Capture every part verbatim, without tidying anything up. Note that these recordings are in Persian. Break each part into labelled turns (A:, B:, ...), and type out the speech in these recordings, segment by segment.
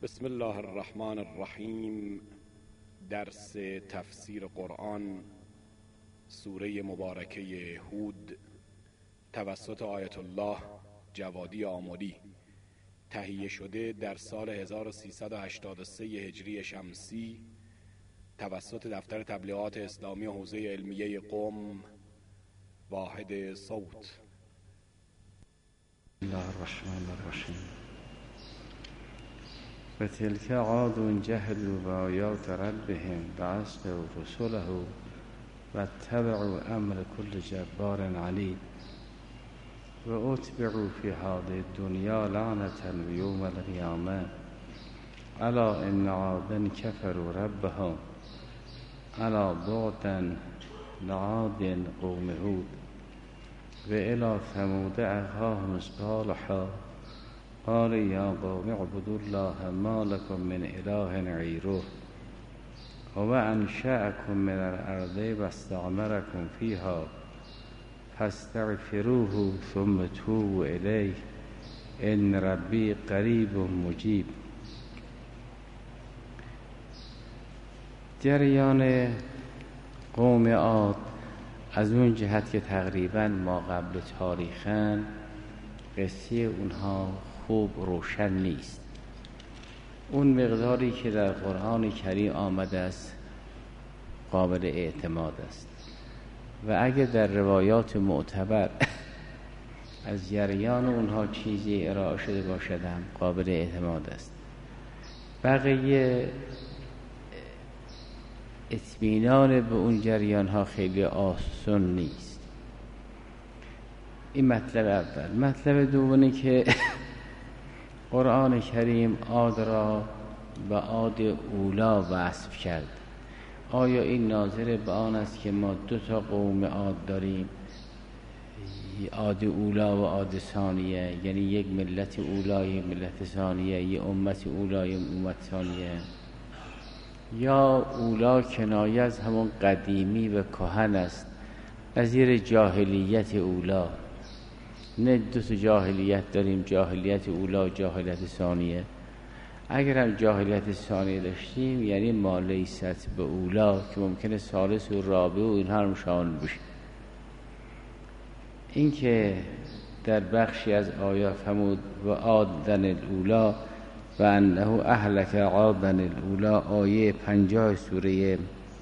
A: بسم الله الرحمن الرحیم. درس تفسیر قرآن، سوره مبارکه هود، توسط آیت الله جوادی آملی، تهیه شده در سال هزار و سیصد و هشتاد و سه هجری شمسی توسط دفتر تبلیغات اسلامی حوزه علمیه قم، واحد صوت.
B: بسم الله الرحمن الرحیم. و تلك عاد جهلوا بآیات ربهم وعصوا رسله واتبعوا امر كل جبار عنید و اتبعوا في هذه الدنيا لعنة ويوم القيامة الا ان عادا كفروا ربهم الا بعدا لعاد قوم هود و الى ثمود اخاهم صالحا قال یا قوم اعبدوا الله ما لكم من اله غیره هو انشأکم من الارض واستعمرکم فیها فاستغفروه ثم توبوا الیه ان ربی قریب مجیب. جریان قوم عاد از اون جهت که تقریبا ما قبل تاریخن، قصه اونها خوب روشن نیست. اون مقداری که در قرآن کریم آمده است قابل اعتماد است و اگه در روایات معتبر از جریان اونها چیزی ارائه شده باشد هم قابل اعتماد است. بقیه اطمینان به اون جریان ها خیلی آسان نیست. این مطلب اول. مطلب دومی که قرآن کریم عاد را به عاد اولا وصف کرد. آیا این ناظر به آن است که ما دو تا قوم عاد داریم، عاد اولا و عاد ثانیه، یعنی یک ملت اولا یک ملت ثانیه، یک امت اولا یک امت ثانیه، یا اولا کنایه از همون قدیمی و کهن است، نظیر جاهلیت اولا؟ نه دو تا جاهلیت داریم، جاهلیت اولا و جاهلیت ثانیه. اگر هم جاهلیت ثانیه داشتیم یعنی ما لیست به اولا که ممکنه ثالث و رابع و اینها هم شامل بشه. این که در بخشی از آیات فرمود و عادن الاولا و انه اهلک عادن الاولا، آیه پنجاه سوره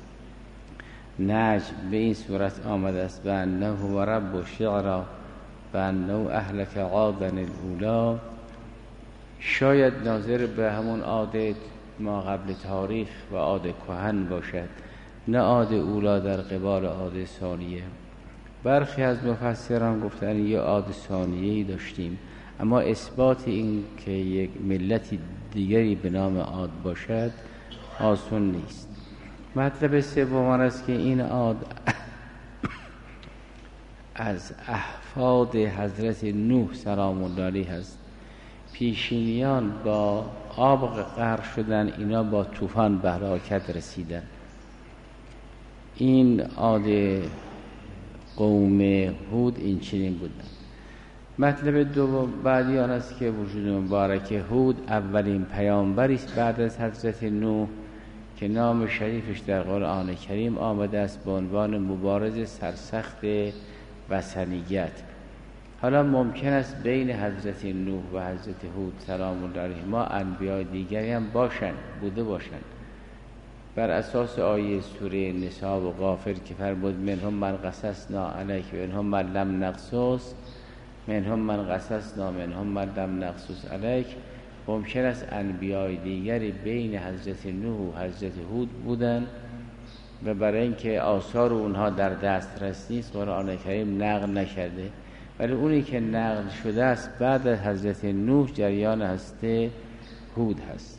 B: نجم به این صورت آمده است و انه هو رب الشعرا و انه اهلک عادن الاولا، شاید ناظر به همون عاد ما قبل تاریخ و عاد کهن باشد، نه عاد اولا در قبال عاد ثانیه. برخی از مفسران گفتن یه عاد ثانیه‌ای داشتیم، اما اثبات این که یک ملت دیگری به نام عاد باشد آسان نیست. مطلب سوم است که این عاد از احفاد حضرت نوح سلام الله علیه است. پیشینیان با آب غرق شدن، اینا با طوفان به هلاکت رسیدن. این عاد قوم هود این چنین بودن. مطلب دوم بعدی آن است که وجود مبارک هود اولین پیامبری است بعد از حضرت نوح که نام شریفش در قرآن کریم آمده است به عنوان مبارز سرسخت وثنیت. حالا ممکن است بین حضرت نوح و حضرت هود سلام الله علیه ما انبیاء دیگری هم باشند، بوده باشند، بر اساس آیه سوره نساء و غافر که فرمود منهم من قصصنا علیک و منهم من لم نقصص منهم من قصصنا منهم من لم نقصص علیک. ممکن است انبیاء دیگری بین حضرت نوح و حضرت هود بودند و برای اینکه آثار اونها در دسترس نیست قرآن کریم نقل نکرده، ولی اونی که نقل شده است بعد از حضرت نوح جریان هسته هود هست.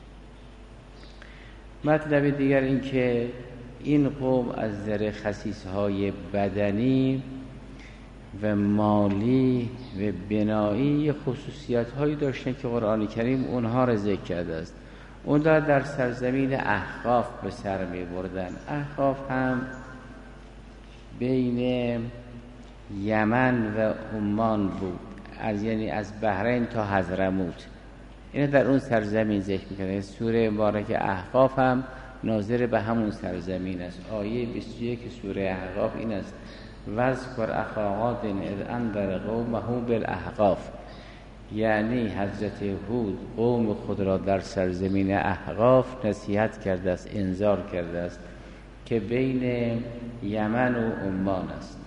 B: مطلب دیگر این که این قوم از نظر خصیصهای بدنی و مالی و بنایی خصوصیت هایی داشتن که قرآن کریم اونها را ذکر کرده است. اون را در سرزمین احقاف به سر می بردن. احقاف هم بین یمن و عمان بود، از یعنی از بحرین تا حضرموت. اینو در اون سرزمین ذکر میکنه. سوره مبارک احقاف هم ناظر به همون سرزمین است. آیه بیست و یک سوره احقاف این است: واذکر اخا عاد اذ انذر قومه بالاحقاف. یعنی حضرت هود قوم خود را در سرزمین احقاف نصیحت کرده است، انذار کرده است که بین یمن و عمان است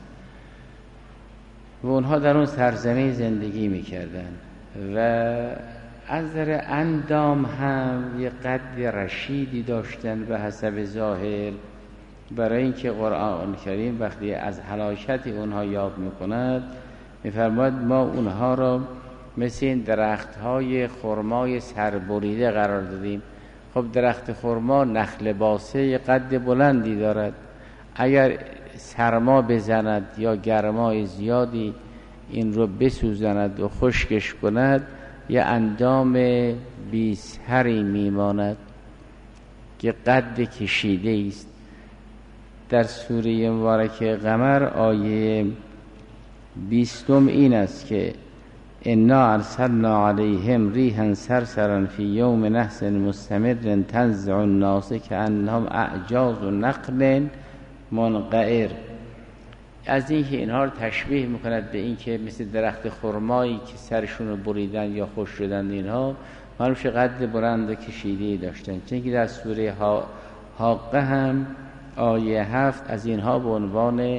B: و اونها در اون سرزمین زندگی میکردن و از نظر اندام هم یه قد رشیدی داشتن به حسب ظاهر، برای اینکه قرآن کریم وقتی از هلاکت اونها یاد میکند میفرماید ما اونها را مثل این درخت‌های خرمای سربریده قرار دادیم. خب درخت خرما نخل باسه قد بلندی دارد، اگر سرما بزند یا گرمای زیادی این رو بسوزند و خشکش کند یه اندام بی‌سری میماند که قد کشیده است. در سوره مبارک قمر آیه بیستم این است که انا ارسلنا علیهم ریحا صرصرا فی یوم نحس مستمر تنزع الناس کانهم اعجاز نخل منقعر. از اینکه اینها رو تشبیه میکند به اینکه مثل درخت خرمایی که سرشون رو بریدن یا خشک شدن، اینها معلومه قد بلند و کشیده‌ای داشتن. چون که در سوره حاقه هم آیه هفت از اینها به عنوان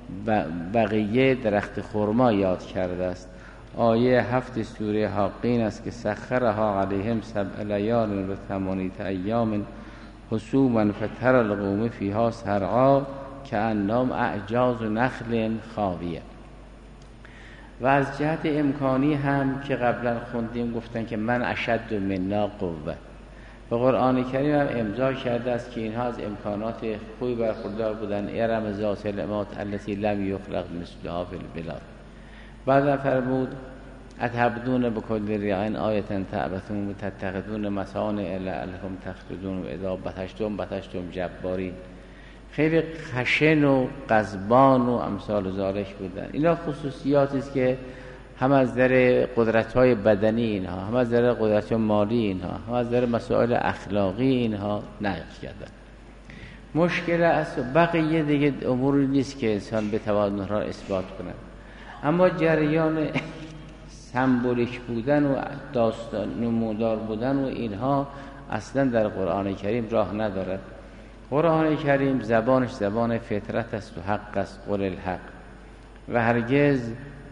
B: بقیه درخت خرما یاد کرده است. آیه هفت سوره حاقین است که سخرها علیهم سبع لیال و ثمانیة ایام حسوما فتری القوم فیها صرعا کأنهم اعجاز نخل خاویه. و از جهت امکانی هم که قبلا خوندیم گفتن که من اشد منا قوه، و قرآن کریم هم امضا کرده است که اینها از امکانات خوبی برخوردار بودن. ارم ذات العماد التي لم یخلق مثلها فی البلاد. بعد فرمود اتعبدون بكل ریع آیة تعبثون و تتخذون مصانع لعلکم تخلدون و اذا بطشتم بطشتم جبارین. خیلی خشن و غضبان و امثال ذالک بودن. اینا خصوصیاتی است که هم از نظر قدرت‌های بدنی اینها، هم از نظر قدرت مالی اینها، هم از نظر مسائل اخلاقی اینها نقل کردن. مشکل اصل بقیه دیگه اموری نیست که انسان بتواند را اثبات کند، اما جریان سمبولیک بودن و داستان نمودار بودن و اینها اصلا در قرآن کریم راه ندارد. قرآن کریم زبانش زبان فطرت است و حق است، قل الحق، و هرگز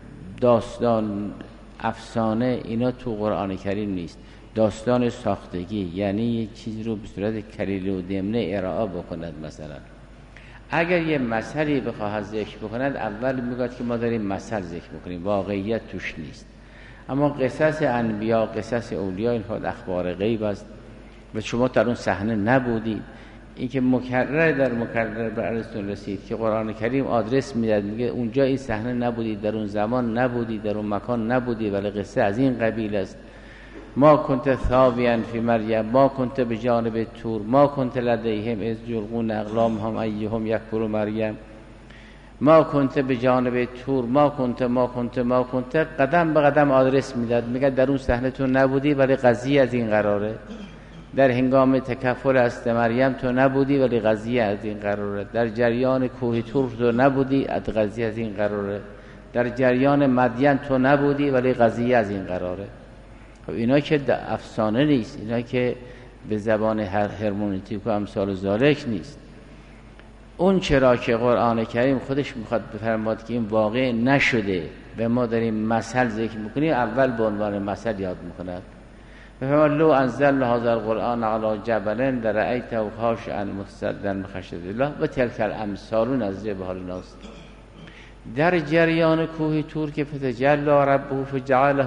B: داستان افسانه اینا تو قرآن کریم نیست. داستان ساختگی یعنی یک چیزی رو به صورت کلیله و دمنه ارائه بکند. مثلا اگر یه مثلی بخواهد ذکر بکند اول میگوید که ما داریم مثل ذکر بکنیم، واقعیت توش نیست. اما قصص انبیا، قصص اولیاء، اینها اخبار غیب است و شما در اون صحنه نبودید. این که مکرر در مکرر به عرضتون رسید که قرآن کریم آدرس میداد، میگه اونجا این صحنه نبودید، در اون زمان نبودید، در اون مکان نبودید، ولی قصه از این قبیل است. ما کنت ثاویا فی مریم ما کنت بجانب تور ما کنت لدیهم اذ یلقون اقلامهم ایهم یکفر مریم ما کنت بجانب تور ما کنت ما کنت ما کنت قدم به قدم آدرس میداد. میگه در اون صحنه تو نبودی ولی قضیه از این قراره. در هنگام تکفر است مریم تو نبودی ولی قضیه از این قراره. در جریان کوه تور تو نبودی قضیه از این قراره. در جریان مدین تو نبودی ولی قضیه از این قراره. خب اینا که افسانه نیست، اینا که به زبان هر هرمونتیک و امثال ذالک نیست. اون چرا که قرآن کریم خودش میخواد بفرماد که این واقع نشده و ما داریم مثل ذکر میکنیم، اول به عنوان مثل یاد میکند. بفرماد لو انزلنا هذا القرآن علی جبل لرأیته خاشعا متصدعا من خشیة الله و تلک الامثال نضربها به حال الناس. در جریان کوه تور که فتجلی ربه فجعله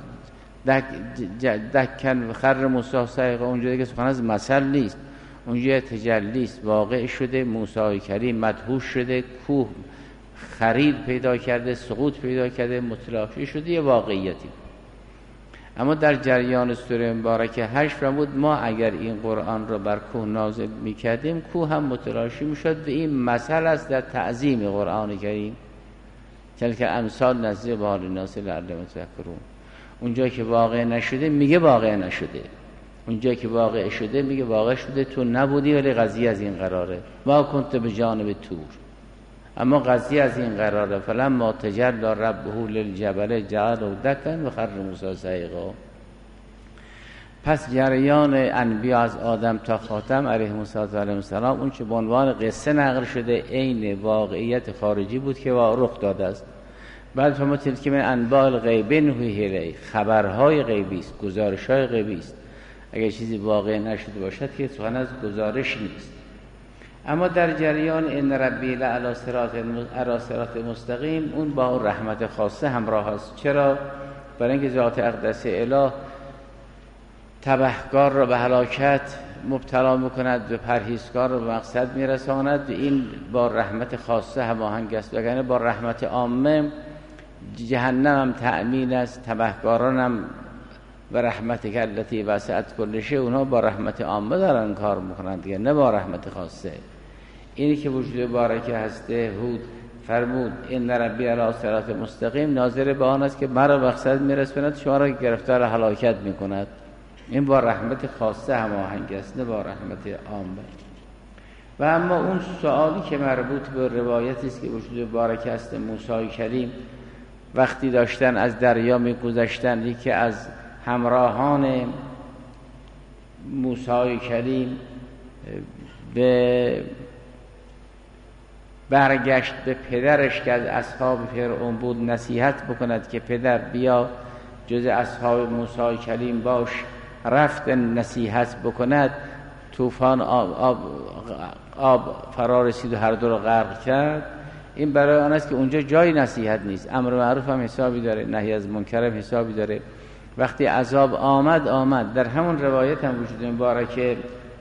B: دکن و خر موسی صعقا، اونجا دیگه سخن از مثل نیست، اونجا تجلی است، واقع شده. موسی کریم مدهوش شده، کوه خرید پیدا کرده، سقوط پیدا کرده، متلاشی شده، یه واقعیتی. اما در جریان سوره مبارکه هشت فرمود ما اگر این قرآن را بر کوه نازل میکردیم کوه هم متلاشی میشد. و این مثل است در تعظیم قرآن کریم. تلک امثال نضربها للناس لعلهم یتفکرون. اونجا که واقع نشده میگه واقع نشده، اونجا که واقع شده میگه واقع شده، تو نبودی ولی قضیه از این قراره. ما کنت به جانب تور، اما قضیه از این قراره. فلما تجلی ربه للجبل جعله دکا و خر موسی صعقا. پس جریان انبیا از آدم تا خاتم علیهم السلام اون چه به عنوان قصه نقل شده عین واقعیت خارجی بود که رخ داده است. بعد فما تلک من انباء الغیب نوحیه الیک، خبرهای غیبی است، گزارش‌های غیبی است. اگر چیزی واقع نشده باشد که سخن از گزارش نیست. اما در جریان ان ربی لعلی صراط مستقیم، اون با رحمت خاصه همراه است. چرا؟ برای اینکه ذات اقدس اله تبهکار را به هلاکت مبتلا میکند و پرهیزکار را به مقصد میرساند. این با رحمت خاصه هماهنگ است، وگرنه با رحمت عامه جهنم هم تأمین است، تبهکاران هم و رحمت التی وسعت کل شیء، اونها با رحمت عامه دارن کار میکنند دیگه، نه با رحمت خاصه. اینی که وجود بارکه هسته هود فرمود ان ربی علی صراط مستقیم، ناظر به آن است که مرا به مقصد میرساند، شما را گرفتار هلاکت میکند. این با رحمت خاصه هماهنگ است، نه با رحمت عامه. و اما اون سوالی که مربوط به روایتی است که وجود بارکه هسته موسی کلیم وقتی داشتن از دریا میگذشتن، یکی از همراهان موسی کلیم به برگشت به پدرش که از اصحاب فرعون بود نصیحت بکند که پدر بیا جز اصحاب موسی کلیم باش. رفت نصیحت بکند، طوفان آب, آب, آب فرا رسید و هر دو رو غرق کرد. این برای آن است که اونجا جای نصیحت نیست. امر معروف هم حسابی داره، نهی از منکر هم حسابی داره. وقتی عذاب آمد آمد. در همون روایت هم وجود مبارکه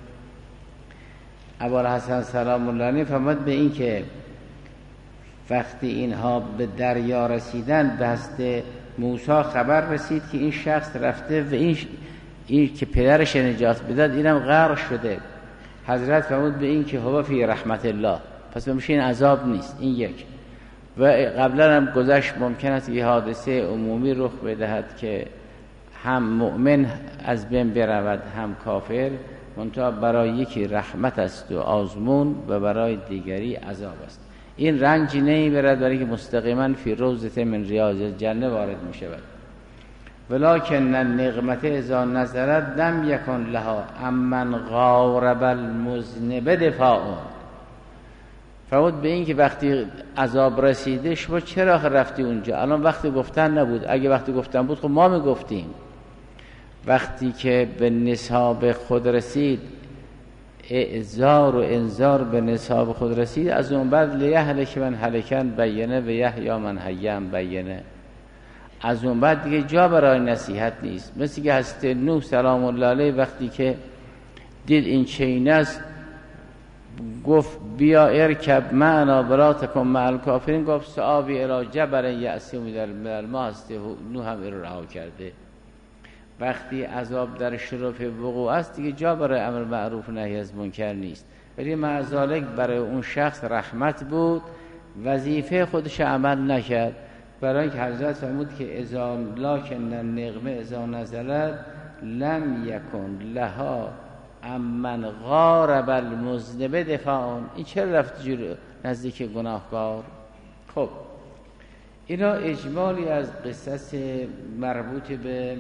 B: ابوالحسن سلام الله علیه فرمود به این که وقتی اینها به دریا رسیدن دست موسی خبر رسید که این شخص رفته و این, این که پدرش نجات بداد اینم غرق شده. حضرت فرمود به این که هو فی رحمت الله، پس بمیشه این عذاب نیست. این یک. و قبلا هم گذشت ممکن است یه حادثه عمومی رخ بدهد که هم مؤمن از بین برود هم کافر، منتها برای یکی رحمت است و آزمون و برای دیگری عذاب است. این رنجی نمیبرد برای که مستقیما فی روضة من ریاض الجنه وارد می شود. ولکن النقمة اذا نزلت لم یکن لها امن غارب المذنب دفاع. فرمود به این که وقتی عذاب رسیده شما چرا رفتی اونجا؟ الان وقتی گفتن نبود. اگه وقتی گفتن بود خب ما میگفتیم. وقتی که به نصاب خود رسید، اعذار و انذار به نصاب خود رسید، از اون بعد لیهلک من هلکن بینه و یحیی من حی بینه. از اون بعد دیگه جا برای نصیحت نیست. مثل که حضرت نوح سلام الله علیه وقتی که دید این چین است گفت بیا ارکب معنا ولا تکن مع الکافرین، گفت سآوی الی جبل یعصمنی من الماء. هست نوح هم این رو رها کرده. وقتی عذاب در شرف وقوع است دیگه جا برای امر معروف و نهی از منکر نیست. ولی مع ذالک برای اون شخص رحمت بود، وظیفه خودش عمل نکرد. برای اینکه حضرت فرمود که اذا لکن النقمه اذا نزلت لم یکن لها امن غارب المذنب دفاع. این چرا رفت جلو نزدیک گناهکار؟ خب اینا اجمالی از قصص مربوط به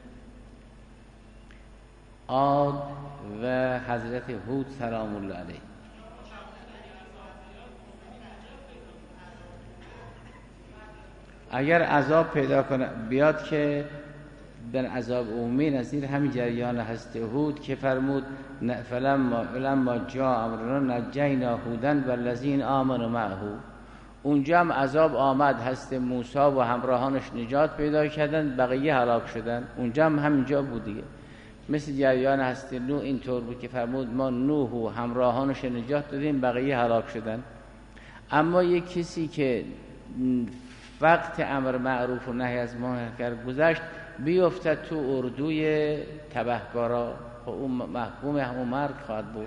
B: عاد و حضرت هود سلام الله علیه. اگر عذاب پیدا کنه بیاد که بن عذاب عمومی نظیر همین جریان هست هود که فرمود فلما فلما جاء امرنا نجینا هودن والذین آمنوا معه. اونجا هم عذاب آمد، هست موسی و همراهانش نجات پیدا کردن، بقیه هلاک شدن. اونجا هم همینجا بود دیگه. مثل جریان هست نوح اینطور بود که فرمود ما نوح و همراهانش نجات دادیم، بقیه هلاک شدن. اما یک کسی که وقت امر معروف و نهی از منکر گذشت بیفتد تو اردوی تبهکارا و اون محکوم همون مرگ خواهد بود.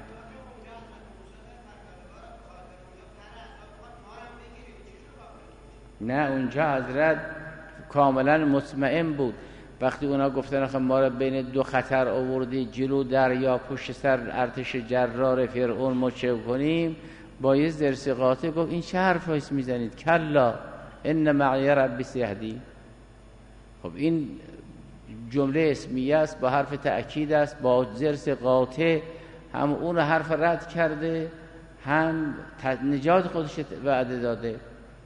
B: نه، اونجا حضرت کاملا مطمئن بود. وقتی اونا گفتن آخه ما رو بین دو خطر آوردی، جلو دریا، پشت سر ارتش جرار فرعون، ما چه کنیم؟ با یه ضرس قاطع گفت این چه حرفایست میزنید؟ کلا ان معی ربی سیهدی. خب این جمله اسمیه است، با حرف تأکید است، با ضرس قاطع هم اون حرف رد کرده، هم نجات خودش وعده داده.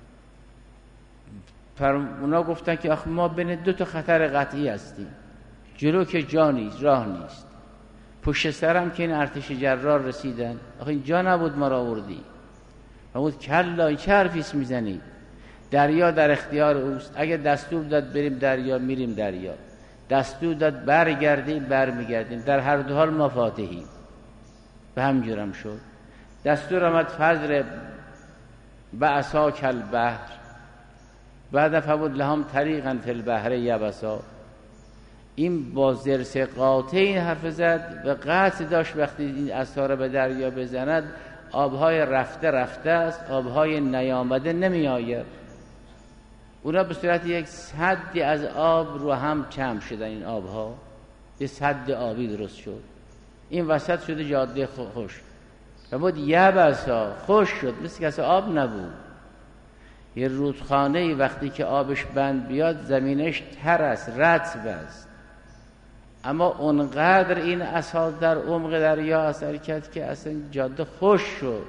B: پر اونا گفتن که آخه ما بین دو تا خطر قطعی هستیم، جلو که جا نیست، راه نیست، پشت سرم که این ارتش جرار رسیدن، آخه این جا نبود ما را آوردی. و بود کلا این چه حرفیست میزنی؟ دریا در اختیار اوست، اگه دستور داد بریم دریا میریم دریا، دستور داد برگردیم برمیگردیم، در هر دو حال ما فاتحیم. به همجورم شد. دستور آمد فجر بعصا کالبحر بعد فبود لهم طریقا فی البحر یبسا. این با ضرس قاطع این حرف زد و قطع داشت وقتی این عصا را به دریا بزند آبهای رفته رفته است، آبهای نیامده نمی آید. اونا به صورت یک سدی از آب رو هم چم شدن، این آبها یه سد آبی درست شد، این وسط شده جاده خوش و بود یبسا، خوش شد، مثل کسی آب نبود. یه رودخانه وقتی که آبش بند بیاد زمینش تر است، رطب است، اما اونقدر این عصا در عمق دریا اثر کرد که اصلا جاده خوش شد.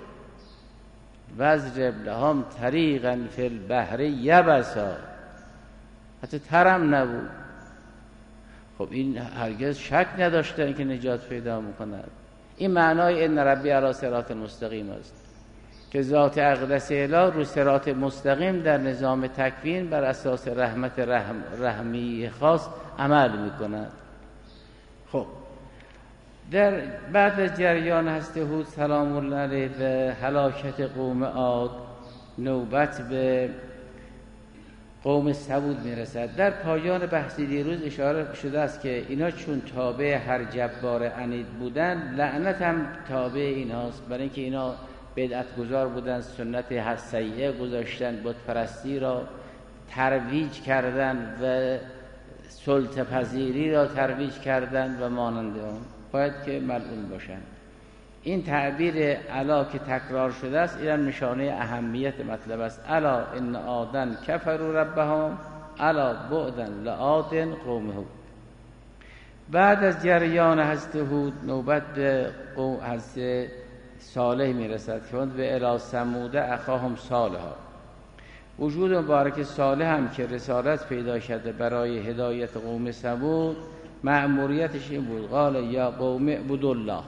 B: وضرب لهم طریقا فی البحر یبسا، حتی ترم نبود. خب این هرگز شک نداشتن که نجات پیدا میکند. این معنای ان ربی علی صراط مستقیم است که ذات اقدس اله رو صراط مستقیم در نظام تکوین بر اساس رحمت رحم رحمی خاص عمل میکند. خب در بعد از جریان هست هود سلام الله علیه و هلاکت قوم عاد نوبت به قوم ثمود میرسد. در پایان بحث دیروز اشاره شده است که اینا چون تابع هر جبار عنید بودن، لعنت هم تابع ایناست، برای اینکه اینا بدعت گذار بودن، سنت سیئه گذاشتن، بت پرستی را ترویج کردن و سلطه پذیری را ترویج کردن و مانند آن، باید که ملعون باشند. این تعبیر الا که تکرار شده است این نشانه اهمیت مطلب است. الا ان عادن کفروا ربهم الا بعدا لعاد قوم هود. بعد از جریان حضرت هود نوبت به قوم حضرت صالح میرسد که به الی ثمود اخاهم صالحا. وجود مبارک صالح هم که رسالت پیدا کرده برای هدایت قوم ثمود، مأموریتش این بود قال یا قوم اعبدوا الله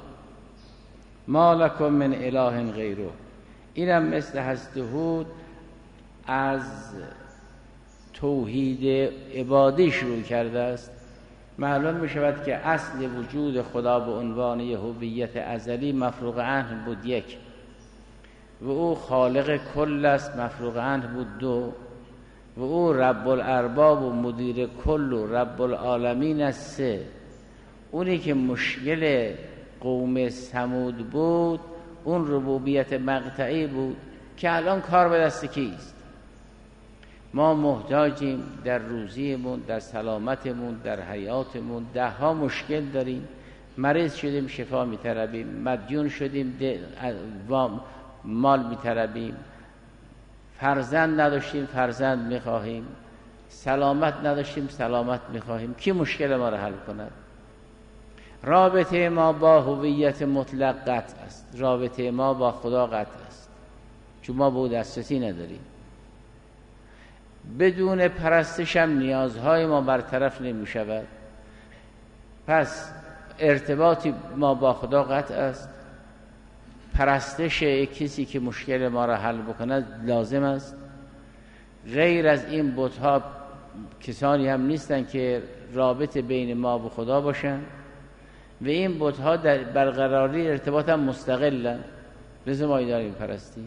B: ما لکم من اله غیره. اینم مثل حضرت هود از توحید عبادی شروع کرده است. معلوم می شود که اصل وجود خدا به عنوان یه هویت ازلی مفروغ عنه بود یک، و او خالق کل است مفروغ عنه بود دو، و او رب الارباب و مدیر کل و رب العالمین است سه. اونی که مشکل قوم ثمود بود اون ربوبیت مقطعی بود که الان کار به دست کیست؟ ما محتاجیم در روزیمون، در سلامتمون، در حیاتمون، ده ها مشکل داریم، مریض شدیم شفا می‌طلبیم، مدیون شدیم مال می‌طلبیم، فرزند نداشتیم فرزند می‌خواهیم، سلامت نداشتیم سلامت می‌خواهیم. کی مشکل ما را حل کند؟ رابطه ما با هویت مطلق قطع است، رابطه ما با خدا قطع است، چون ما به او دسترسی نداریم. بدون پرستش هم نیازهای ما برطرف نمی شود. پس ارتباطی ما با خدا قطع است. پرستش کسی که مشکل ما را حل بکند لازم است. غیر از این بت‌ها کسانی هم نیستن که رابطه بین ما و خدا باشن و این بت‌ها در برقراری ارتباط هم مستقلن، مثل ما داریم پرستی.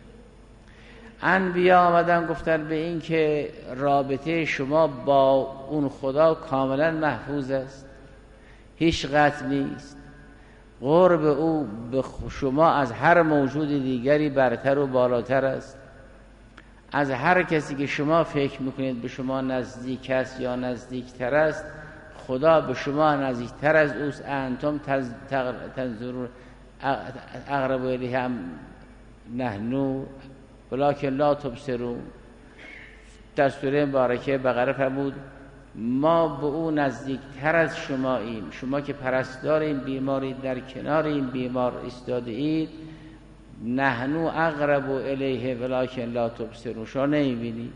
B: انبیا آمدن گفتن به این که رابطه شما با اون خدا کاملا محفوظ است، هیچ قطع نیست، قرب او به شما از هر موجود دیگری برتر و بالاتر است. از هر کسی که شما فکر میکنید به شما نزدیک است یا نزدیکتر است، خدا به شما نزدیکتر از اوست. انتم تنظرون اقرب الیه هم نحنو ولکن لا تبصرون. در سوره مبارکه بقره فرمود ما به او نزدیکتر از شماییم، شما که پرستار این بیماری در کنار این بیمار ایستاده اید، نحنو اقرب الیه ولکن لا تبصرون، شما نمیبینید.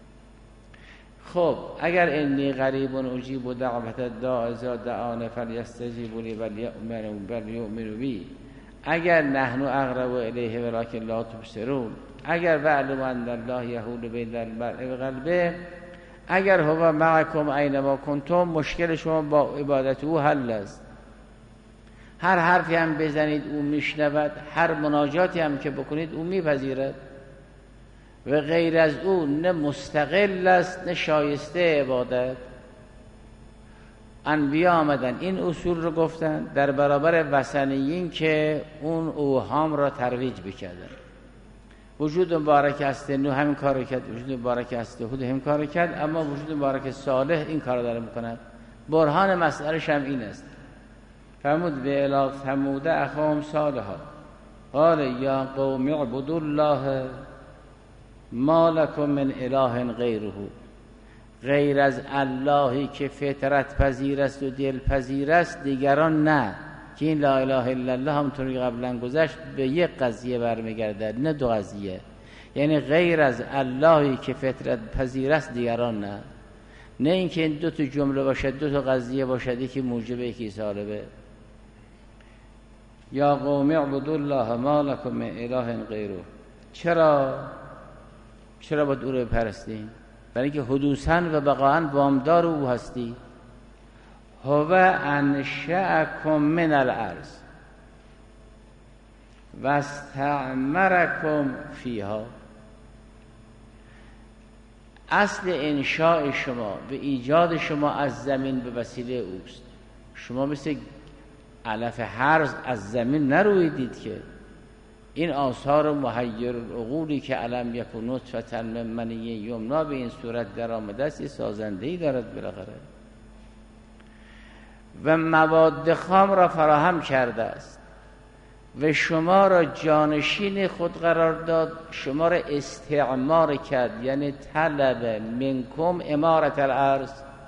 B: خب اگر انی قریب اجیب دعوت الداع اذا دعان فلیستجیبوا لی ولیؤمنوا بی، اگر نحنو اقرب الیه ولکن لا تبصرون، اگر واعلموا ان الله یحول بین المرء و قلبه، اگر هو معکم اینما کنتم، مشکل شما با عبادت او حل است. هر حرفی هم بزنید او میشنود، هر مناجاتی هم که بکنید او میپذیرد و غیر از او نه مستقل است نه شایسته عبادت. انبیا آمدن این اصول رو گفتن در برابر وثنیین که اون اوهام را ترویج بکردن. وجود مبارک است نوح همین کار رو کرد، وجود مبارک است هود همین کار رو کرد، اما وجود مبارک صالح این کار رو داره میکند. برهان مسئله‌ش هم این است. فرمود به الی ثمود اخاهم صالحا قال یا قوم اعبدوا الله ما لکم من اله غیره، غیر از اللهی که فطرت پذیر است و دل پذیر است دیگران نه. که این لا اله الا الله همونطوری قبلا گذشت به یک قضیه برمیگرده نه دو قضیه، یعنی غیر از اللهی که فطرت پذیر است دیگران نه. نه اینکه این دو تا جمله باشد، دو تا قضیه باشد، یکی موجب یکی سالبه. یا قوم اعبدوا الله ما لکم من اله غیره. چرا چرا باید او رو بپرستیم؟ برای اینکه حدوثاً و بقاءً وامدار او هستی. هو انشأکم من الارض و استعمرکم فیها. اصل انشاء شما و ایجاد شما از زمین به وسیله اوست. شما مثل علف هرز از زمین نرویدید که. این آثار محیر العقولی که علم یکن نطفة من منی یمنا به این صورت در آمده است، سازنده‌ای دارد بالاخره و مواد خام را فراهم کرده است و شما را جانشین خود قرار داد، شما را استعمار کرد، یعنی طلب منکم امارت الارض.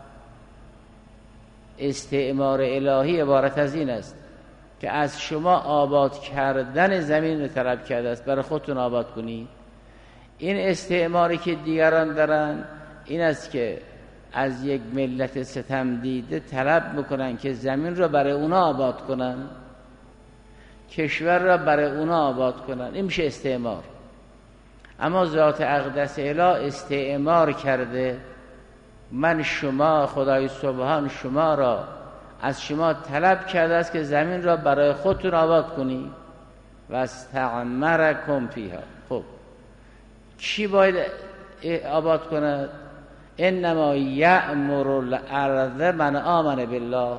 B: استعمار الهی عبارت از این است که از شما آباد کردن زمین رو طلب کرده است، برای خودتون آباد کنید. این استعماری که دیگران دارن این است که از یک ملت ستم دیده طلب میکنن که زمین رو برای اونا آباد کنن، کشور را برای اونا آباد کنن. این میشه استعمار. اما ذات اقدس اله استعمار کرده. من شما خدای سبحان شما را از شما طلب کرده است که زمین را برای خودتون آباد کنی و استعمرکم فیها. خب کی باید آباد کند؟ انما یأمر الارض من آمن بالله،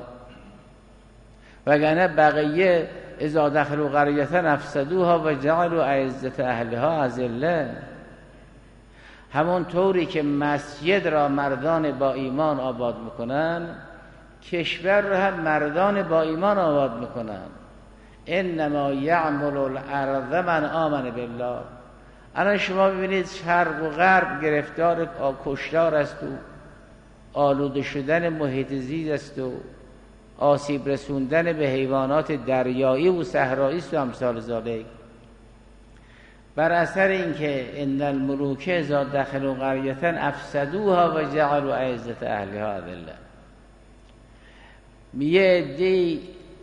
B: وگرنه بقیه اذا دخلوا قریة افسدوها و جعلوا اعزة اهلها اذلة. همون طوری که مسجد را مردان با ایمان آباد میکنن، کشور را هم مردان با ایمان آباد میکنن. انما یعمل الارض من آمن بالله. الان شما ببینید شرق و غرب گرفتار کشتار است و آلوده شدن محیط زیست است و آسیب رسوندن به حیوانات دریایی و صحرایی است و امثال ذالک. بر اثر اینکه ان الملوک اذا دخلوا قریة افسدوها و جعلوا اعزة اهلها اذلة. یه عده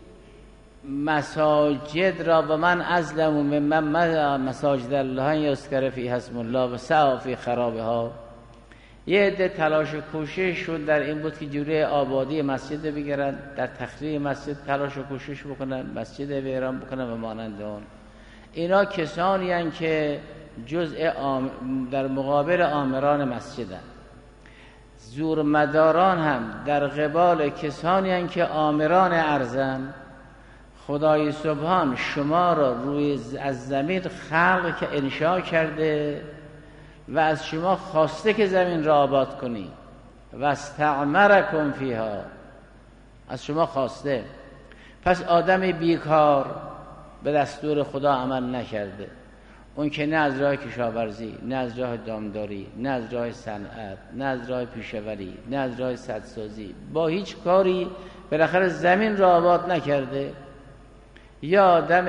B: مساجد را و من ازلم ممن مساجد الله یذکر فیها اسم الله و سعی فی خرابها. یه عده تلاش و کوشششون در این بود که جوری آبادی مسجد بگیرن، در تخریب مسجد تلاش و کوشش بکنن، مسجد ویران بکنن و مانند اون. اینا کسانی هستند که جزء آم در مقابل آمران مسجدن. زورمداران هم در قبال کسانی هستند که آمران ارضن. خدای سبحان شما را روی از زمین خلق که انشاء کرده و از شما خواسته که زمین را آباد کنی و استعمرکم فیها، از شما خواسته. پس آدم بیکار به دستور خدا عمل نکرده، اون که نه از راه کشاورزی، نه از راه دامداری، نه از راه صنعت، نه از راه پیشه‌وری، نه از راه سدسازی، با هیچ کاری بالاخره زمین را آباد نکرده، یا آدم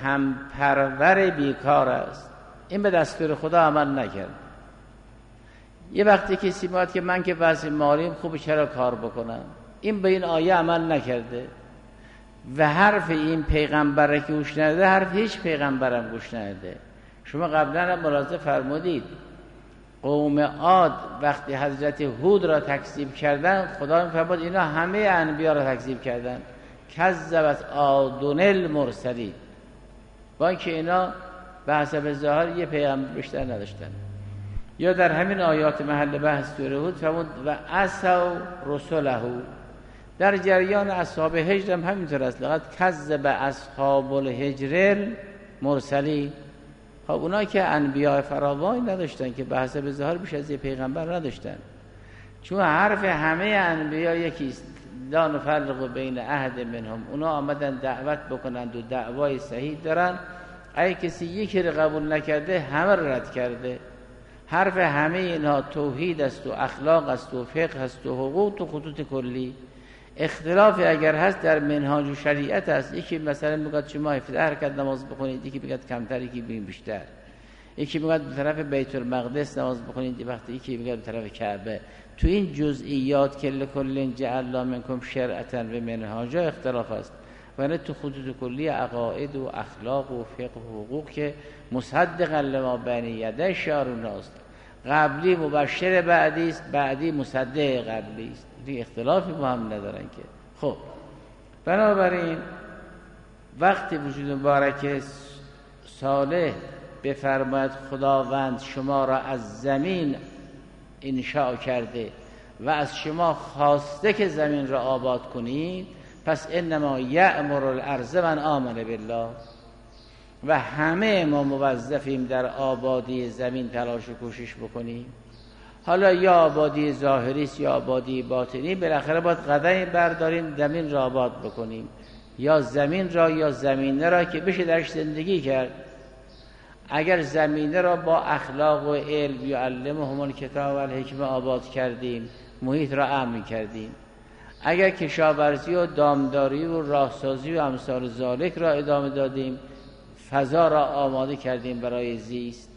B: تنپرور بیکار است، این به دستور خدا عمل نکرد. یه وقتی کسی میاد که من که وضع مالیم خوبه چرا کار بکنم، این به این آیه عمل نکرده و حرف این پیغمبره که گوش نده، حرف هیچ پیغمبرم گوش نده. شما قبلا هم ملاحظه فرمودید قوم عاد وقتی حضرت هود را تکذیب کردن، خدا میفرماد اینا همه انبیا را تکذیب کردن، کذبت عادن المرسلین، با اینکه اینا به حسب ظاهر یه پیغمبر بیشتر نداشتن. یا در همین آیات محل بحث سوره هود فرمود و عصوا رسله، در جریان اصحاب هجر هم همینطور است، لقد کذب اصحاب الهجر المرسلین. خب اونا که انبیاء فراوانی نداشتن، که به حسب ظاهر بیش از یه پیغمبر نداشتن، چون حرف همه انبیا یکیست، لا نفرق بین احد منهم، اونا آمدن دعوت بکنند و دعوای صحیح دارن، اگه کسی یکی رو قبول نکرده همه رو رد کرده. حرف همه اینها توحید است و اخلاق است و فقه است و حقوق و خطوط کلی. اختلافی اگر هست در منهاج و شریعت است، یکی مثلا میگه شما هفده حرکت نماز بخونید، یکی میگه کمتر، یکی بگیم بیشتر، یکی میگه به طرف بیت المقدس نماز بخونید، وقتی یکی میگه به طرف کعبه. تو این جزئیات که لکل جعلنا منکم شرعة و منهاجا اختلاف است، ولی تو خطوط کلی عقاید و اخلاق و فقه و حقوق که مصدقا لما بین یدی شعارناست، قبلی مبشر بعدی است، بعدی مصدق قبلی است، این اختلافی با هم ندارن که. خب بنابراین وقتی وجود مبارک صالح بفرماید خداوند شما را از زمین انشاء کرده و از شما خواسته که زمین را آباد کنید، پس انما یأمر الارض من آمن بالله، و همه ما موظفیم در آبادی زمین تلاش و کوشش بکنیم. حالا یا آبادی ظاهری است یا آبادی باطنی، بالاخره باید قدمی برداریم زمین را آباد بکنیم، یا زمین را یا زمینه را که بشه درش زندگی کرد. اگر زمینه را با اخلاق و علم یعلمهم الکتاب و الحکمه آباد کردیم، محیط را امن کردیم. اگر کشاورزی و دامداری و راهسازی و امثال ذالک را ادامه دادیم، فضا را آماده کردیم برای زیست.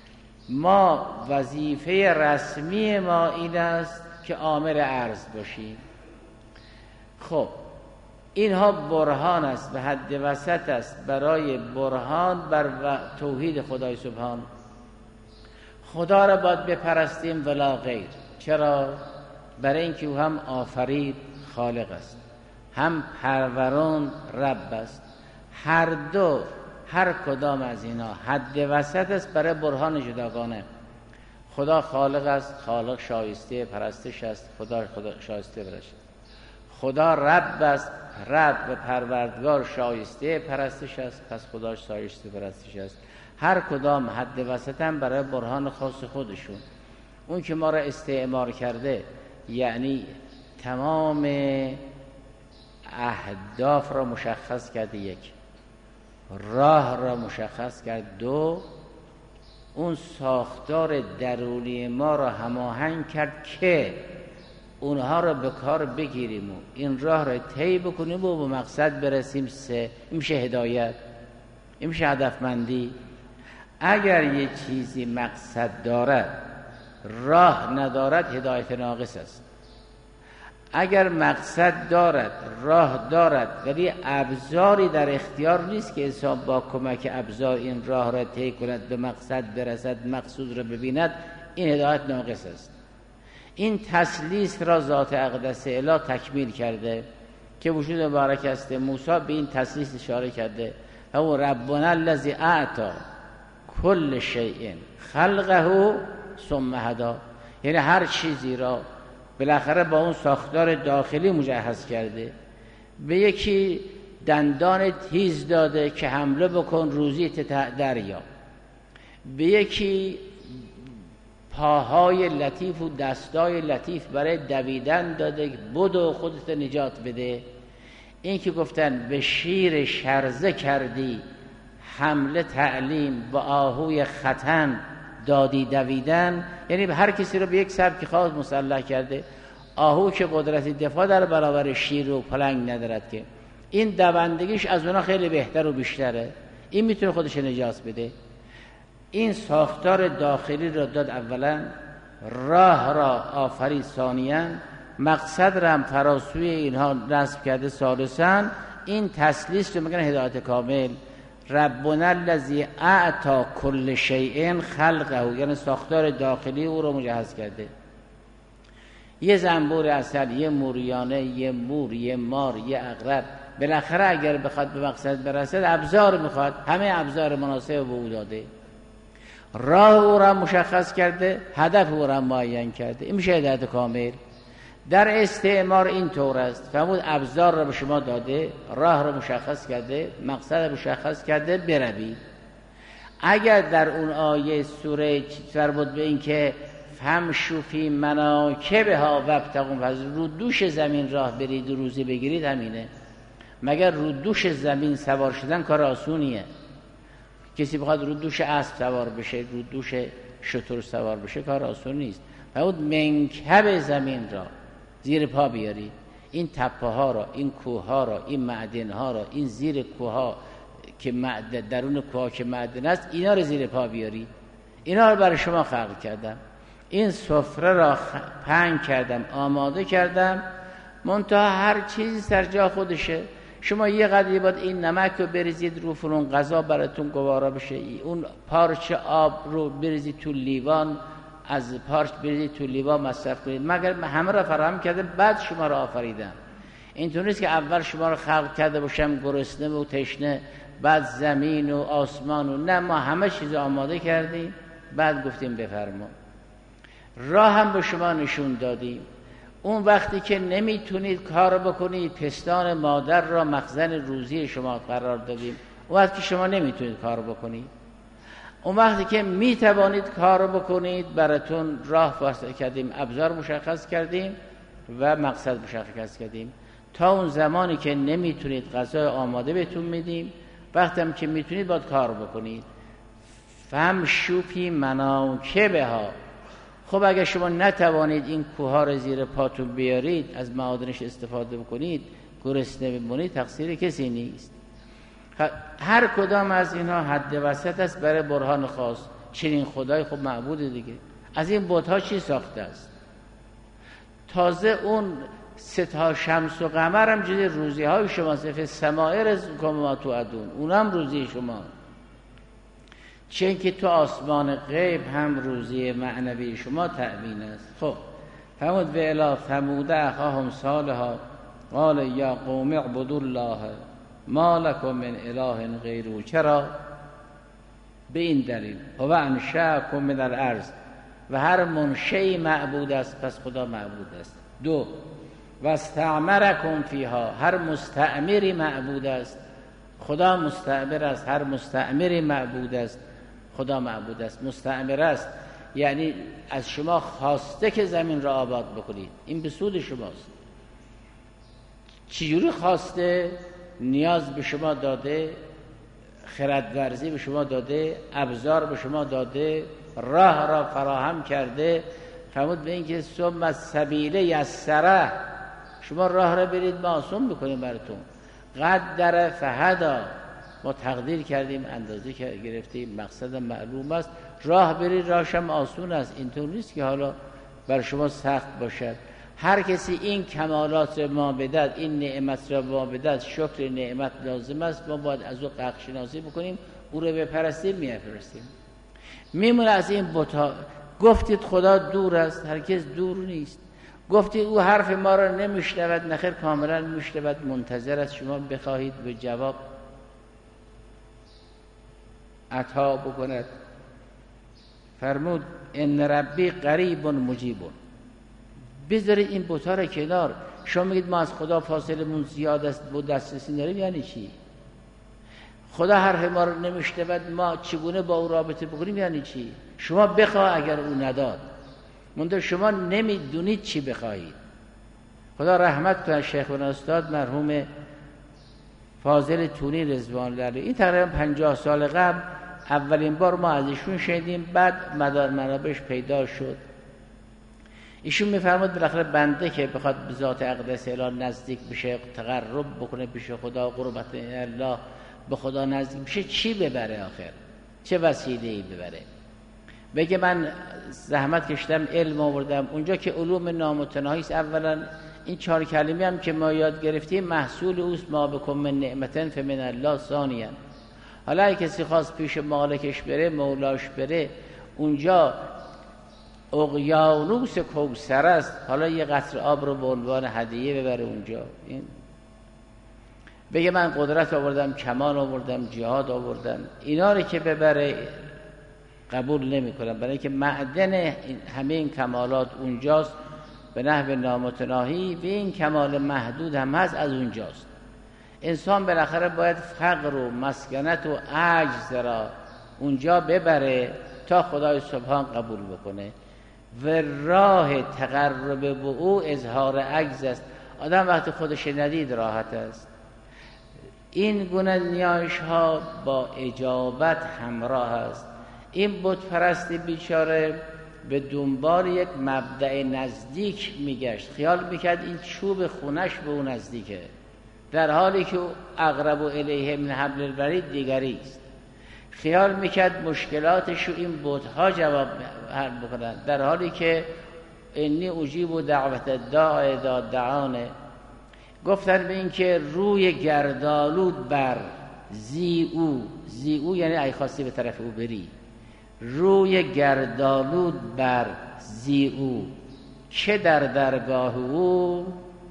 B: ما وظیفه رسمی ما این است که عامل ارض باشیم. خب اینها برهان است و حد وسط است برای برهان بر توحید خدای سبحان. خدا را باید بپرستیم ولا غیر. چرا؟ برای اینکه او هم آفرید خالق است، هم پروران رب است. هر دو، هر کدام از اینا حد وسط است برای برهان جداگانه. خدا خالق است، خالق شایسته پرستش است، خدا خدا شایسته پرستش. خدا رب است، رب و پروردگار شایسته پرستش است، پس خدا شایسته پرستش است. هر کدام حد وسط هم برای برهان خاص خودشون. اون که ما را استعمار کرده، یعنی تمام اهداف را مشخص کرده، یک راه را مشخص کرد، دو اون ساختار درونی ما را هماهنگ کرد که اونها را به کار بگیریم و این راه را طی بکنیم و به مقصد برسیم. سه، این میشه هدایت، این میشه هدفمندی. اگر یه چیزی مقصد دارد راه ندارد، هدایت ناقص است. اگر مقصد دارد، راه دارد، ولی ابزاری در اختیار نیست که انسان با کمک ابزار این راه را طی کند، به مقصد برسد، مقصود را ببیند، این هدایت ناقص است. این تسلیس را ذات اقدس اله تکمیل کرده که وجود مبارک است. موسی به این تسلیس اشاره کرده، هو ربنا الذی اعطی کل شیء خلقه ثم هدی، یعنی هر چیزی را بالاخره با اون ساختار داخلی مجهز کرده. به یکی دندان تیز داده که حمله بکن روزی دریا، به یکی پاهای لطیف و دستای لطیف برای دویدن داده، بدو خودت نجات بده. این که گفتن به شیر شرزه کردی حمله تعلیم، با آهوی ختن دادی دویدن، یعنی به هر کسی رو به یک سبک خاص مسلح کرده. آهو که قدرت دفاع در برابر شیر و پلنگ ندارد که، این دوندگیش از اونا خیلی بهتر و بیشتره، این میتونه خودش نجات بده. این ساختار داخلی را داد اولا، راه را آفرید ثانیاً، مقصد را هم فراسوی اینها نصب کرده ثالثاً. این تسلیس رو میگن هدایت کامل. ربنا الذی اعطی کل شیء خلقه، یعنی ساختار داخلی او رو مجهز کرده. یه زنبور عسل، یه موریانه، یه مور، یه مار، یه عقرب، بالاخره اگر بخواد به مقصد برسد ابزار میخواد، همه ابزار مناسب به او داده. راه او را مشخص کرده، هدف او را معین کرده. این میشه هدایت کامل. در استعمار این طور است، فرمود ابزار را به شما داده، راه را مشخص کرده، مقصد را مشخص کرده، بروید. اگر در اون آیه سوره فرمود به این که فمشوا فی مناکبها وابتغوا، از رو دوش زمین راه برید و روزی بگیرید، همینه. مگر رو دوش زمین سوار شدن کار آسونیه؟ کسی بخواد رو دوش اسب سوار بشه، رو دوش شتر سوار بشه، کار آسون نیست. فرمود منکب زمین را زیر پا بیارید. این تپه ها را، این کوه ها را، این معدن ها را، این زیر کوه ها که معدن، درون کوه ها که معدن است، اینا را زیر پا بیارید. اینا را برای شما خلق کردم. این سفره را پهن کردم، آماده کردم، منتها هر چیزی سر جا خودشه. شما یه قدری باید این نمک رو بریزید رو فلان غذا براتون گوارا بشه، اون پارچه آب رو بریزید تو لیوان، از پارچ بریزید تو لیوان مصرف کنید. مگر همه را فراهم کرده بعد شما را آفریدم. اینطور نیست که اول شما را خلق کرده باشم گرسنه و تشنه، بعد زمین و آسمان و نه، ما همه چیز آماده کردیم بعد گفتیم بفرما. راه هم به شما نشون دادیم. اون وقتی که نمیتونید کار بکنید، پستان مادر را مخزن روزی شما قرار دادیم. اون وقتی که شما نمیتونید کار بکنید، اون وقتی که میتوانید کار بکنید، براتون راه واسطه کردیم، ابزار مشخص کردیم و مقصد مشخص کردیم. تا اون زمانی که نمیتونید غذای آماده بهتون میدیم، وقتی هم که میتونید باید کار بکنید. فمشوا فی مناکبها. خب اگر شما نتوانید این کوه رو زیر پاتون بیارید، از معادنش استفاده بکنید، گرسنه بمونید، تقصیر کسی نیست. هر کدام از اینها حد وسط است برای برهان خاص. چنین خدای خب معبود دیگه. از این بت‌ها چی ساخته است؟ تازه اون ستا شمس و قمر هم جز روزی های شما، صفه سمائر از کما توعدون، اونم روزی شما. چون که تو آسمان غیب هم روزی معنوی شما تأمین است. خب فرمود و الی ثمود اخاهم صالحا قال یا قوم اعبدوا الله ما لکم من اله غیره. چرا؟ به این دلیل هو انشأکم من الارض، و هر منشئی معبود است پس خدا معبود است. دو، و استعمرکم فیها، هر مستعمری معبود است، خدا مستعمر است. هر مستعمری معبود است، خدا معبود است. مستعمر است یعنی از شما خواسته که زمین را آباد بکنید، این به سود شماست. چجوری خواسته؟ نیاز به شما داده، خردورزی به شما داده، ابزار به شما داده، راه را فراهم کرده. فرمود به این که ثم السبیل یسره، شما راه را برید ما آسان بکنیم براتون. قدر فهدا، ما تقدیر کردیم، اندازه که گرفتیم، مقصد معلوم است. راه برید، راهش هم آسون است. اینطور نیست که حالا بر شما سخت باشد. هر کسی این کمالات ما بدهد، این نعمت را ما بدهد، شکر نعمت لازم است. ما باید از او حق شناسی بکنیم، او رو بپرستیم، میپرستیم. میمونه از این بتا. گفتید خدا دور است، هرگز دور نیست. گفتید او حرف ما را نمیشنود، نخیر کاملا میشنود، منتظر است شما بخواهید به جواب عطا بکند. فرمود ان ربی قریب مجیب. بذارید این بت‌ها را کنار. شما میگید ما از خدا فاصله مون زیاد است، با دسترسی نداریم، یعنی چی؟ خدا حرف ما رو نمیشنود، ما چگونه با او رابطه بکنیم؟ یعنی چی؟ شما بخواه اگر او نداد، منتها شما نمیدونید چی بخواهید. خدا رحمت کنه شیخ و استاد مرحوم فاضل تونی رضوان الله علیه. این تقریبا پنجاه سال قبل اولین بار ما از ایشون شنیدیم، بعد مدار منابعش پیدا شد. ایشون میفرماد بالاخره بنده که بخواد به ذات اقدس اله نزدیک بشه، تقرب بکنه پیش خدا، قربت الله به خدا نزدیک بشه، چی ببره آخر؟ چه وسیله‌ای ببره؟ بگه من زحمت کشیدم، علم آوردم. اونجا که علوم نامتناهی است، اولا این چهار کلمه هم که ما یاد گرفتیم محصول اوست، ما بکن من نعمتن فمن الله. ثانیا حالا اگه کسی خواست پیش مالکش بره، مولاش بره، اونجا اقیانوس کوثر است، حالا یه قطره آب رو به عنوان هدیه ببره اونجا. این بگه من قدرت آوردم، کمان آوردم، جهاد آوردم، اینا رو که ببره قبول نمی کنم، برای اینکه معدن همه این کمالات اونجاست به نحو نامتناهی و این کمال محدود هم هست از اونجاست. انسان بالاخره باید فقر و مسکنت و عجز را اونجا ببره تا خدای سبحان قبول بکنه. و راه تقرب به او اظهار عجز است. آدم وقتی خودش ندید راحت است. این گونه نیایش ها با اجابت همراه است. این بت پرست بیچاره به دنبال یک مبدأ نزدیک میگشت، خیال میکرد این چوب خونش به اون نزدیکه، در حالی که اقرب الیه من حبل الورید دیگری است. خیال میکرد مشکلاتشو این بت‌ها جواب حل بکنن، در حالی که انی اجیب دعوت الداع اذا دعانه. گفتن به این که روی گردالود بر زی او، زی او یعنی ای خواستی به طرف او بری، روی گردالود بر زی او چه در درگاه او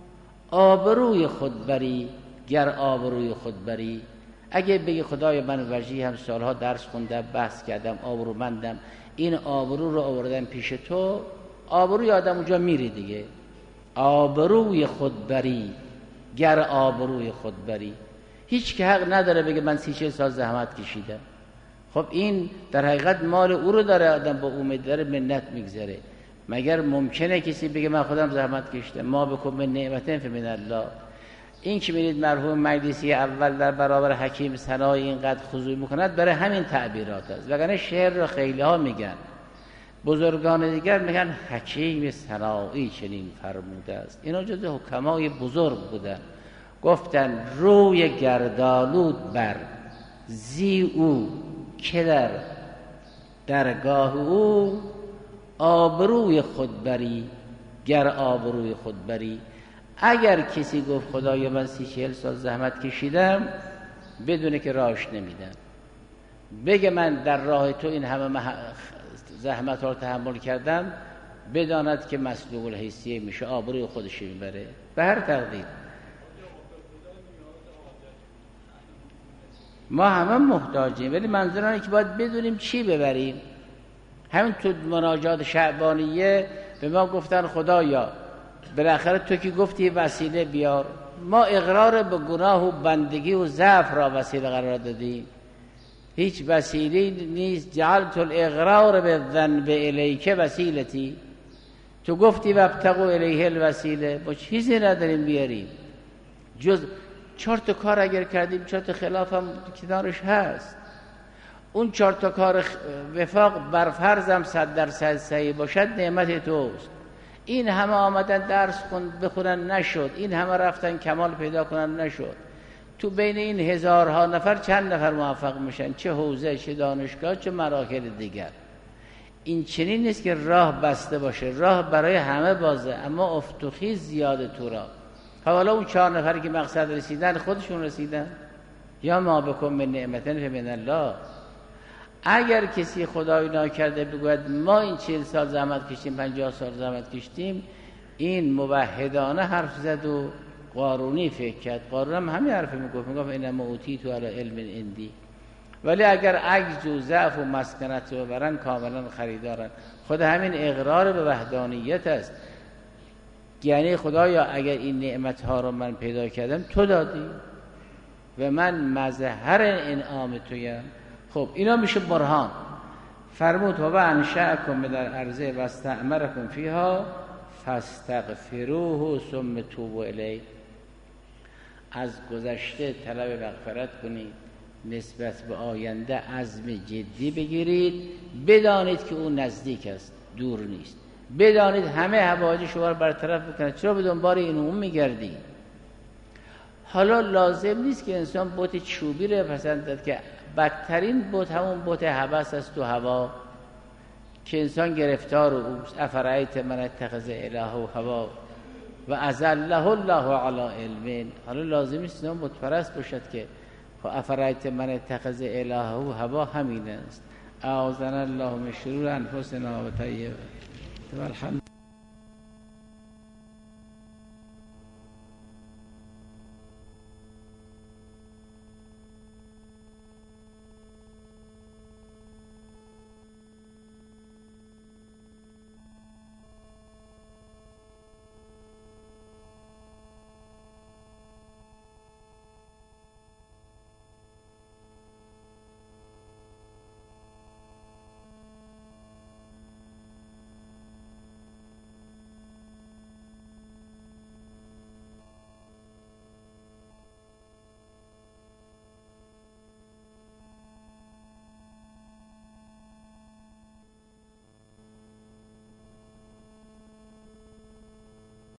B: آبروی خود بری، گر آبروی خود بری. اگه بگی خدای من وجیه هم سالها درس خوندم، بحث کردم، آبرومندم، این آبرو رو آوردم پیش تو، آبروی آدم اونجا میری دیگه. آبروی خود بری، گر آبروی خود بری. هیچ که حق نداره بگه من سی چه سال زحمت کشیدم. خب این در حقیقت مال او رو داره، آدم با امید داره منت میگذره. مگر ممکنه کسی بگه من خودم زحمت کشیدم؟ ما بکن من نعمتن فمن الله. این که می‌بینید مرحوم مجلسی اول در برابر حکیم ثنایی اینقدر خضوع میکند برای همین تعبیرات است. وگرنه شعر رو خیلی ها میگن، بزرگان دیگر میگن حکیم ثنایی چنین فرموده است. اینا جز حکمای بزرگ بودن. گفتن روی گردالود بر زی او که در درگاه او آبروی خود بری، گر آبروی خود بری. اگر کسی گفت خدایا من سی چهل سال زحمت کشیدم، بدونه که راهش نمیدن. بگه من در راه تو این همه مح... زحمت رو تحمل کردم، بداند که مسلوب الحیثیه میشه، آبروی خودش میبره به هر تقدیر. ما همه محتاجیم، ولی منظورم اینه که باید بدونیم چی ببریم. همین تو مناجات شعبانیه به ما گفتن خدایا بالاخره تو که گفتی وسیله بیار، ما اقرار به گناه و بندگی و ضعف را وسیله قرار دادیم. هیچ وسیله نیست. جعلت الاقرار بالذنب الیک وسیلتی. تو گفتی وابتغوا الیه الوسیله، با چیزی نداریم بیاریم جز چهار تا کار. اگر کردیم چهار تا خلاف هم کنارش هست. اون چهار تا کار وفاق بر فرضم صد درصد صحیح باشد نعمت توست. این همه آمدن درس بخونن نشد، این همه رفتن کمال پیدا کنن نشد. تو بین این هزارها نفر چند نفر موفق میشن؟ چه حوزه، چه دانشگاه، چه مراحل دیگر. این چنین نیست که راه بسته باشه، راه برای همه بازه، اما افت و خیز زیاده تو راه. حالا اون چهار نفری که مقصد رسیدن خودشون رسیدن؟ یا ما بکن من نعمتن فمن الله. اگر کسی خدای ناکرده بگوید ما این چهل سال زحمت کشتیم، پنجاه سال زحمت کشتیم، این موحدانه حرف زد و قارونی فکر کرد. قارون هم همین حرف میگفت، میگفت اینما اوتیت علی علم عندی. ولی اگر عجز و ضعف و مسکنت رو ببرن کاملا خریدارن. خود همین اقرار به وحدانیت است. یعنی خدایا اگر این نعمت ها رو من پیدا کردم تو دادی، و من مظهر انعام تویم. خب اینا میشه برهان. فرمود و انشأکم من الارض و استعمرکم فیها فاستغفروه ثم توبوا الیه. از گذشته طلب مغفرت کنید، نسبت به آینده عزم جدی بگیرید، بدانید که اون نزدیک است، دور نیست. بدانید همه حوادث شما رو برطرف بکنه. چرا به دنبال این اون میگردی؟ حالا لازم نیست که انسان بت چوبی رو پسند داد، که بدترین بت همون بت هوس است و هوا، که انسان گرفتار اوست. افرایت من اتخذ اله و هوا و اذله الله علی علم. حالا لازم نیست انسان بت پرست باشد که افرایت من اتخذ اله و هوا همین است. اعاذنا الله من شرور انفسنا و طیب.